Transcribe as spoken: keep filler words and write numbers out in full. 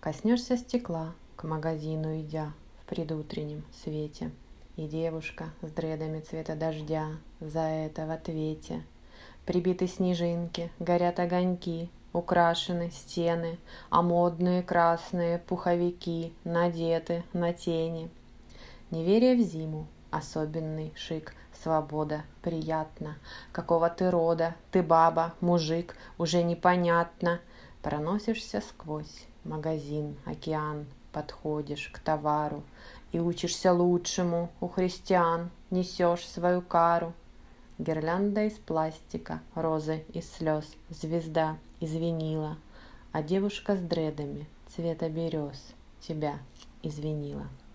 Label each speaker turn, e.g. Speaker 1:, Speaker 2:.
Speaker 1: Коснешься стекла, к магазину идя в предутреннем свете, и девушка с дредами цвета дождя за это в ответе. Прибиты снежинки, горят огоньки, украшены стены, а модные красные пуховики надеты на тени. Неверие в зиму, особенный шик, свобода, приятно. Какого ты рода, ты баба, мужик, уже непонятно. Проносишься сквозь магазин, океан, подходишь к товару и учишься лучшему у христиан, несешь свою кару. Гирлянда из пластика, розы из слез, звезда из винила, а девушка с дредами цвета берез тебя извинила.